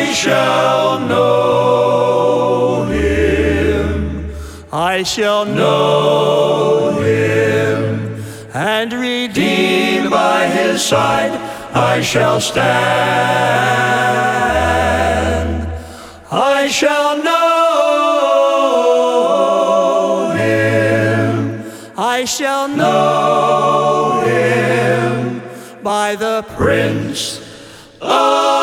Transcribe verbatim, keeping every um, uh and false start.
I shall know him. I shall know him, and redeemed by his side I shall stand. I shall know him. I shall know him by the Prince of